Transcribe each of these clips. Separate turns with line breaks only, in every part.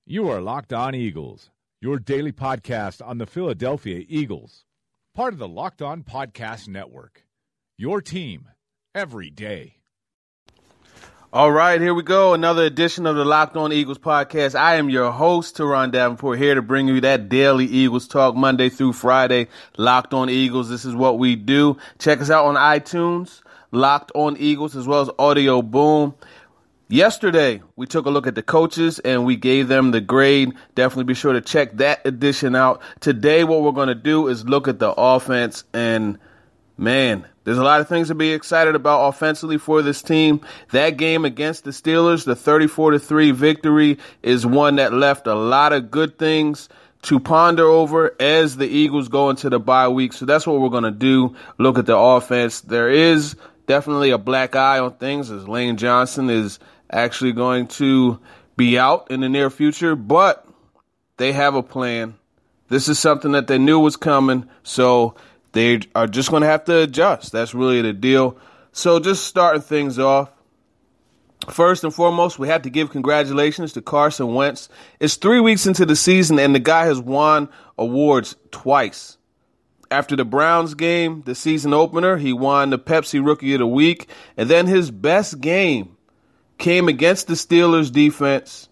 You are Locked On Eagles, your daily podcast on the Philadelphia Eagles, part of the Locked On Podcast Network, your team every day.
All right, here we go. Another edition of the Locked On Eagles podcast. I am your host, Teron Davenport, here to bring you that daily Eagles talk Monday through Friday. Locked On Eagles, this is what we do. Check us out on iTunes, Locked On Eagles, as well as Audio Boom. Yesterday, we took a look at the coaches and we gave them the grade. Definitely be sure to check that edition out. Today, what we're going to do is look at the offense, and man, there's a lot of things to be excited about offensively for this team. That game against the Steelers, the 34-3 victory, is one that left a lot of good things to ponder over as the Eagles go into the bye week. So that's what we're going to do, look at the offense. There is definitely a black eye on things as Lane Johnson is actually going to be out in the near future, but they have a plan. This is something that they knew was coming, so they are just going to have to adjust. That's really the deal. So just starting things off, first and foremost, we have to give congratulations to Carson Wentz. It's 3 weeks into the season, and the guy has won awards twice. After the Browns game, the season opener, he won the Pepsi Rookie of the Week, and then his best game came against the Steelers defense,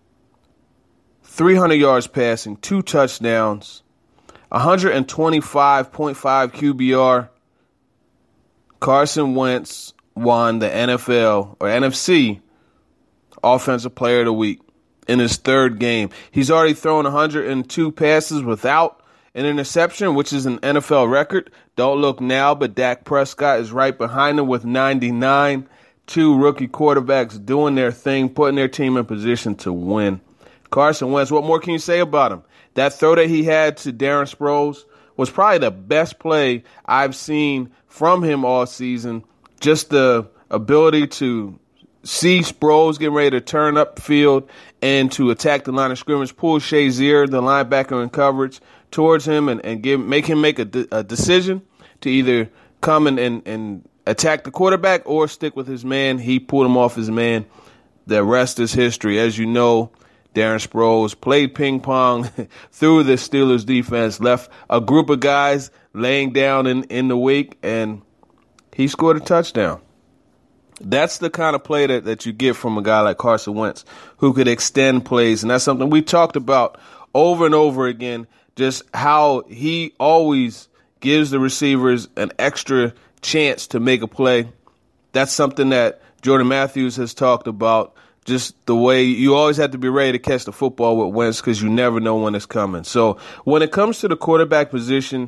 300 yards passing, 2 touchdowns, 125.5 QBR. Carson Wentz won the NFL or NFC Offensive Player of the Week in his third game. He's already thrown 102 passes without an interception, which is an NFL record. Don't look now, but Dak Prescott is right behind him with 99. 2 rookie quarterbacks doing their thing, putting their team in position to win. Carson Wentz, what more can you say about him? That throw that he had to Darren Sproles was probably the best play I've seen from him all season. Just the ability to see Sproles getting ready to turn up the field and to attack the line of scrimmage, pull Shazier, the linebacker in coverage, towards him and make him make a decision to either come and attack the quarterback or stick with his man. He pulled him off his man. The rest is history. As you know, Darren Sproles played ping pong through the Steelers defense, left a group of guys laying down in the wake, and he scored a touchdown. That's the kind of play that you get from a guy like Carson Wentz, who could extend plays, and that's something we talked about over and over again, just how he always gives the receivers an extra chance to make a play. That's something that Jordan Matthews has talked about, just the way you always have to be ready to catch the football with Wentz because you never know when it's coming. So when it comes to the quarterback position,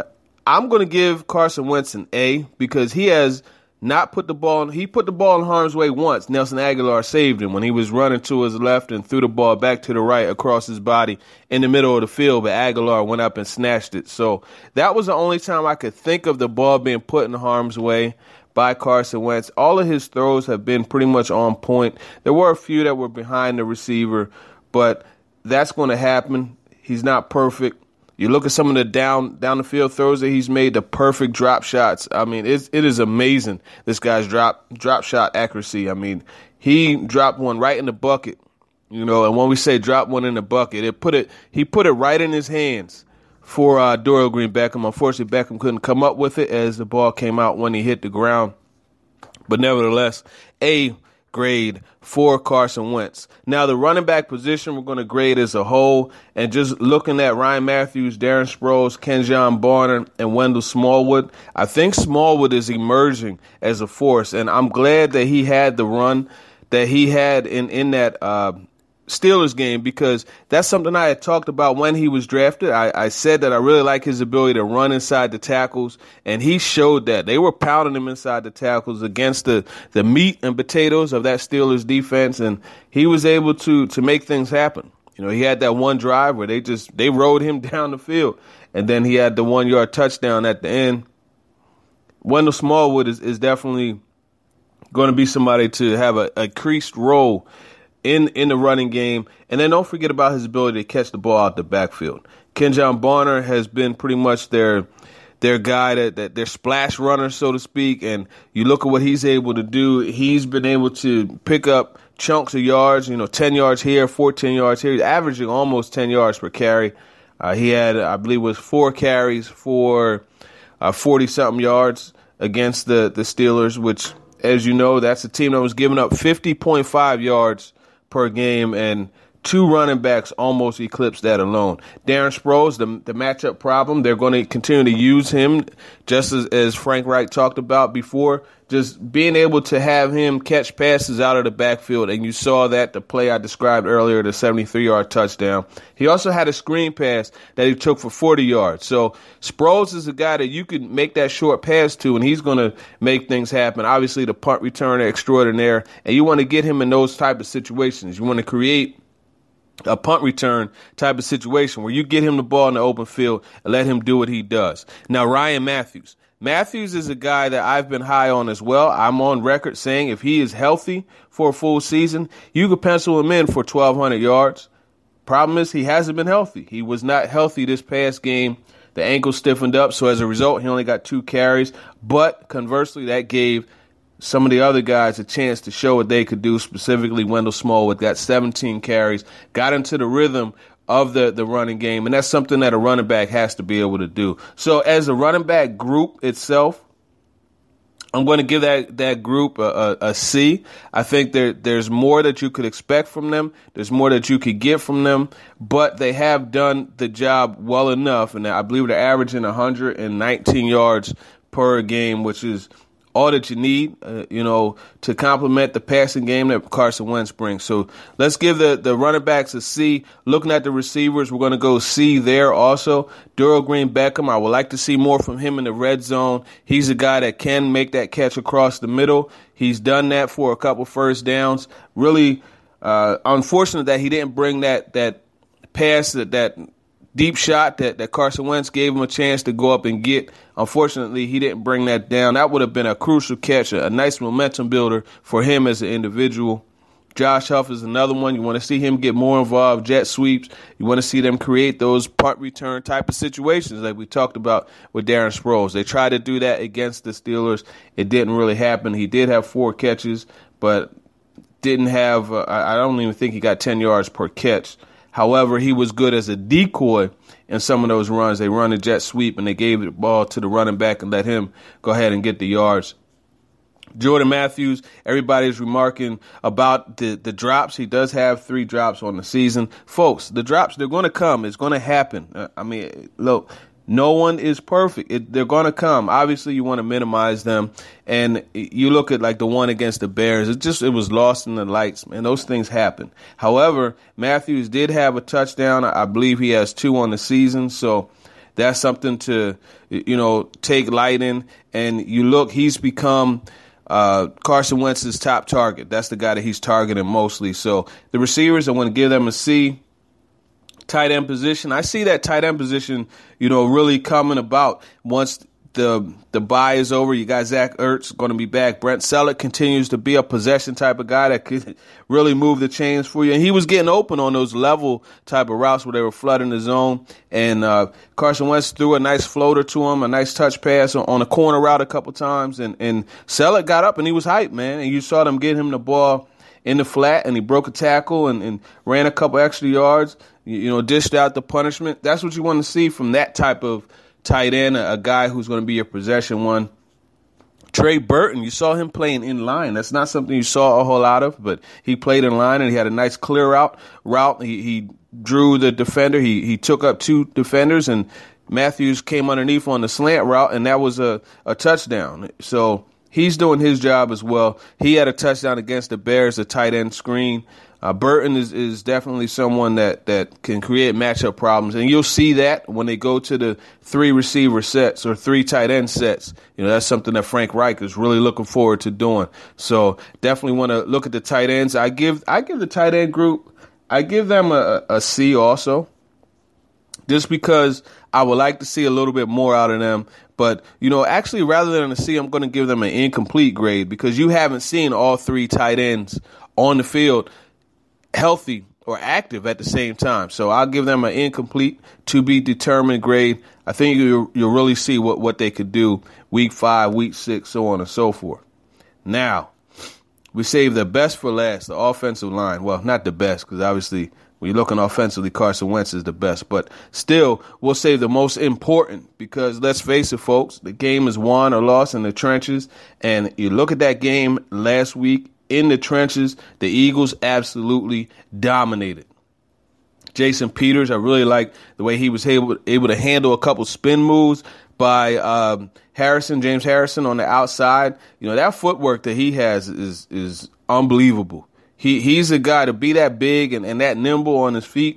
I'm going to give Carson Wentz an A because he has not put the ball in harm's way once. Nelson Agholor saved him when he was running to his left and threw the ball back to the right across his body in the middle of the field, but Agholor went up and snatched it. So that was the only time I could think of the ball being put in harm's way by Carson Wentz. All of his throws have been pretty much on point. There were a few that were behind the receiver, but that's going to happen. He's not perfect. You look at some of the down the field throws that he's made, the perfect drop shots. I mean, it is amazing, this guy's drop shot accuracy. I mean, he dropped one right in the bucket, and when we say drop one in the bucket, he put it right in his hands for Dorial Green-Beckham. Unfortunately, Beckham couldn't come up with it as the ball came out when he hit the ground. But nevertheless, A grade for Carson Wentz. Now, the running back position we're going to grade as a whole, and just looking at Ryan Matthews, Darren Sproles, Kenjon Barner, and Wendell Smallwood, I think Smallwood is emerging as a force, and I'm glad that he had the run that he had in that Steelers game, because that's something I had talked about when he was drafted. I said that I really like his ability to run inside the tackles, and he showed that. They were pounding him inside the tackles against the meat and potatoes of that Steelers defense, and he was able to make things happen. He had that one drive where they rode him down the field, and then he had the 1-yard touchdown at the end. Wendell Smallwood is definitely going to be somebody to have a increased role in the running game. And then don't forget about his ability to catch the ball out the backfield. Kenjon Barner has been pretty much their guy, that their splash runner, so to speak. And you look at what he's able to do. He's been able to pick up chunks of yards, 10 yards here, 14 yards here. He's averaging almost 10 yards per carry. He had, I believe, 4 carries for 40-something yards against the Steelers, which, as you know, that's a team that was giving up 50.5 yards per game, and 2 running backs almost eclipsed that alone. Darren Sproles, the matchup problem, they're going to continue to use him, just as Frank Reich talked about before, just being able to have him catch passes out of the backfield, and you saw that the play I described earlier, the 73-yard touchdown. He also had a screen pass that he took for 40 yards. So Sproles is a guy that you can make that short pass to, and he's going to make things happen. Obviously, the punt returner extraordinaire, and you want to get him in those type of situations. You want to create a punt return type of situation where you get him the ball in the open field and let him do what he does. Now, Ryan Matthews. Matthews is a guy that I've been high on as well. I'm on record saying if he is healthy for a full season, you could pencil him in for 1,200 yards. Problem is, he hasn't been healthy. He was not healthy this past game. The ankle stiffened up, so as a result, he only got 2 carries. But conversely, that gave some of the other guys a chance to show what they could do, specifically Wendell Smallwood got 17 carries, got into the rhythm of the running game, and that's something that a running back has to be able to do. So as a running back group itself, I'm going to give that group a C. I think there's more that you could expect from them. There's more that you could get from them, but they have done the job well enough, and I believe they're averaging 119 yards per game, which is all that you need, to complement the passing game that Carson Wentz brings. So let's give the running backs a C. Looking at the receivers, we're going to go C there also. Darrell Green Beckham, I would like to see more from him in the red zone. He's a guy that can make that catch across the middle. He's done that for a couple first downs. Really unfortunate that he didn't bring that pass, that deep shot that Carson Wentz gave him a chance to go up and get. Unfortunately, he didn't bring that down. That would have been a crucial catch, a nice momentum builder for him as an individual. Josh Huff is another one. You want to see him get more involved, jet sweeps. You want to see them create those punt return type of situations like we talked about with Darren Sproles. They tried to do that against the Steelers. It didn't really happen. He did have 4 catches, but didn't have I don't even think he got 10 yards per catch. However, he was good as a decoy in some of those runs. They run a jet sweep, and they gave the ball to the running back and let him go ahead and get the yards. Jordan Matthews, everybody's remarking about the drops. He does have 3 drops on the season. Folks, the drops, they're going to come. It's going to happen. Look, no one is perfect. They're going to come. Obviously, you want to minimize them. And you look at like the one against the Bears. It was lost in the lights, man. Those things happen. However, Matthews did have a touchdown. I believe he has 2 on the season. So that's something to, take light in. And you look, he's become Carson Wentz's top target. That's the guy that he's targeting mostly. So the receivers, I want to give them a C. Tight end position, I see that tight end position, really coming about once the bye is over. You got Zach Ertz going to be back. Brent Selleck continues to be a possession type of guy that could really move the chains for you. And he was getting open on those level type of routes where they were flooding the zone. And Carson Wentz threw a nice floater to him, a nice touch pass on a corner route a couple times. And Selleck got up and he was hyped, man. And you saw them get him the ball in the flat, and he broke a tackle and ran a couple extra yards, dished out the punishment. That's what you want to see from that type of tight end, a guy who's going to be your possession one. Trey Burton, you saw him playing in line. That's not something you saw a whole lot of, but he played in line, and he had a nice clear route. He drew the defender. He took up 2 defenders, and Matthews came underneath on the slant route, and that was a touchdown. So he's doing his job as well. He had a touchdown against the Bears, a tight end screen. Burton is definitely someone that can create matchup problems, and you'll see that when they go to the 3 receiver sets or 3 tight end sets. That's something that Frank Reich is really looking forward to doing. So definitely want to look at the tight ends. I give the tight end group, I give them a C also, just because I would like to see a little bit more out of them. But, actually, rather than a C, I'm going to give them an incomplete grade because you haven't seen all 3 tight ends on the field healthy or active at the same time. So I'll give them an incomplete, to be determined grade. I think you'll really see what they could do week 5, week 6, so on and so forth. Now, we saved the best for last, the offensive line. Well, not the best, because obviously when you're looking offensively, Carson Wentz is the best. But still, we'll save the most important, because let's face it, folks, the game is won or lost in the trenches. And you look at that game last week in the trenches, the Eagles absolutely dominated. Jason Peters, I really like the way he was able to handle a couple spin moves by James Harrison on the outside. You know, that footwork that he has is unbelievable. He's a guy to be that big and that nimble on his feet.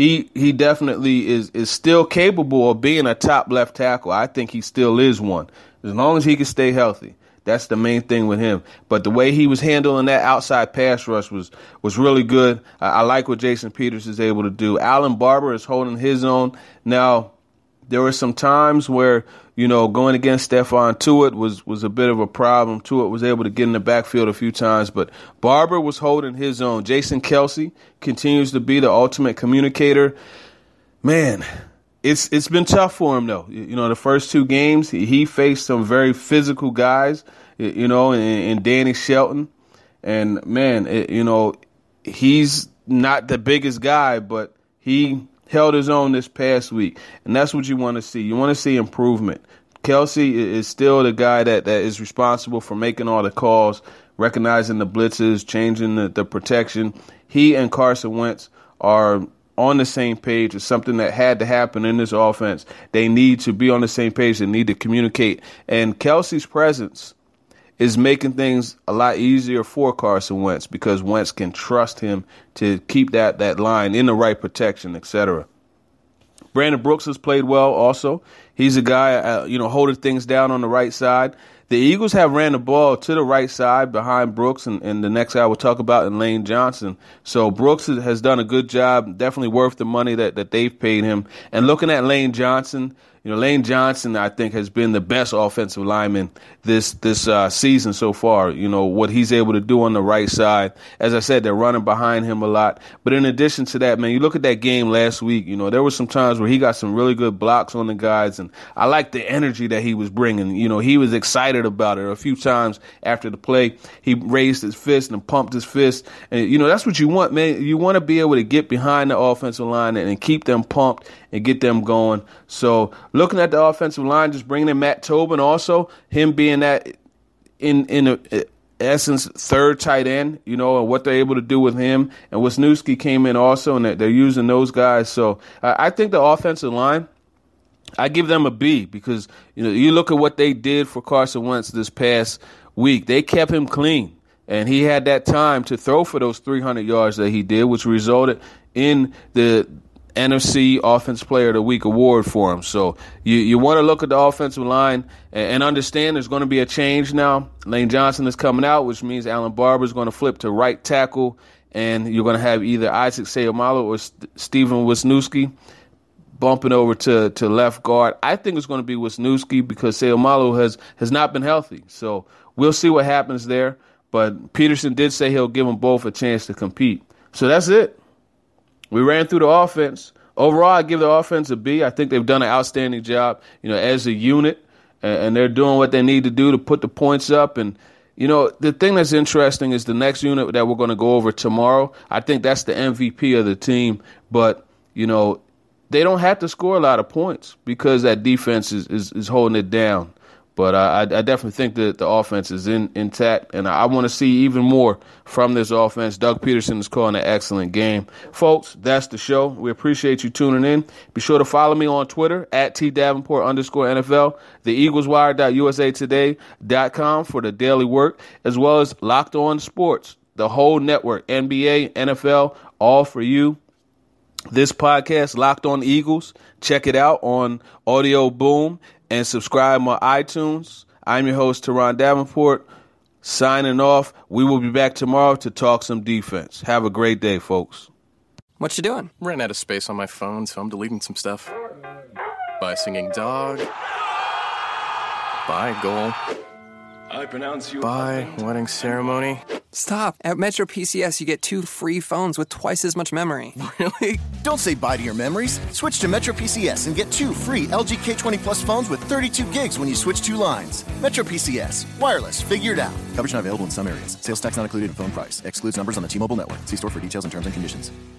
He definitely is still capable of being a top left tackle. I think he still is one, as long as he can stay healthy. That's the main thing with him. But the way he was handling that outside pass rush was really good. I like what Jason Peters is able to do. Alan Barber is holding his own. Now, there were some times where, you know, going against Stephon Tuitt was a bit of a problem. Tuitt was able to get in the backfield a few times, but Barber was holding his own. Jason Kelce continues to be the ultimate communicator. Man, it's been tough for him, though. You know, the first two games, he faced some very physical guys, you know, and Danny Shelton. And, man, you know, he's not the biggest guy, but he held his own this past week. And that's what you want to see. You want to see improvement. Kelce is still the guy that is responsible for making all the calls, recognizing the blitzes, changing the protection. He and Carson Wentz are on the same page. It's something that had to happen in this offense. They need to be on the same page. They need to communicate. And Kelce's presence is making things a lot easier for Carson Wentz, because Wentz can trust him to keep that line in the right protection, etc. Brandon Brooks has played well also. He's a guy, holding things down on the right side. The Eagles have ran the ball to the right side behind Brooks, and the next guy we'll talk about in Lane Johnson. So Brooks has done a good job, definitely worth the money that they've paid him. And looking at Lane Johnson, Lane Johnson, I think, has been the best offensive lineman this season so far. You know, what he's able to do on the right side. As I said, they're running behind him a lot. But in addition to that, man, you look at that game last week, there were some times where he got some really good blocks on the guys, and I like the energy that he was bringing. He was excited about it. A few times after the play, he raised his fist and pumped his fist. And, that's what you want, man. You want to be able to get behind the offensive line and keep them pumped and get them going. So looking at the offensive line, just bringing in Matt Tobin also, him being that in essence third tight end, and what they're able to do with him. And Wisniewski came in also, and they're using those guys. So I think the offensive line, I give them a B, because, you look at what they did for Carson Wentz this past week. They kept him clean, and he had that time to throw for those 300 yards that he did, which resulted in the NFC Offensive Player of the Week award for him. So you want to look at the offensive line and understand there's going to be a change now. Lane Johnson is coming out, which means Alan Barber is going to flip to right tackle, and you're going to have either Isaac Seumalo or Steven Wisniewski bumping over to left guard. I think it's going to be Wisniewski, because Seumalo has not been healthy. So we'll see what happens there. But Peterson did say he'll give them both a chance to compete. So that's it. We ran through the offense. Overall, I give the offense a B. I think they've done an outstanding job, as a unit, and they're doing what they need to do to put the points up. And, the thing that's interesting is the next unit that we're going to go over tomorrow. I think that's the MVP of the team. But, they don't have to score a lot of points, because that defense is holding it down. But I definitely think that the offense is intact, and I want to see even more from this offense. Doug Peterson is calling an excellent game. Folks, that's the show. We appreciate you tuning in. Be sure to follow me on Twitter at @TDavenport_NFL, the EaglesWire.usatoday.com for the daily work, as well as Locked On Sports, the whole network, NBA, NFL, all for you. This podcast, Locked On Eagles, check it out on Audio Boom and subscribe on iTunes. I'm your host, Teron Davenport, signing off. We will be back tomorrow to talk some defense. Have a great day, folks.
What you doing? Ran out of space on my phone, so I'm deleting some stuff. Bye, singing dog. Bye, goal.
I pronounce you.
Bye, wedding ceremony.
Stop. At Metro PCS, you get 2 free phones with twice as much memory.
Really? Don't say bye to your memories. Switch to Metro PCS and get 2 free LG K20 Plus phones with 32 gigs when you switch 2 lines. Metro PCS. Wireless. Figured out. Coverage not available in some areas. Sales tax not included in phone price. Excludes numbers on the T-Mobile network. See store for details and terms and conditions.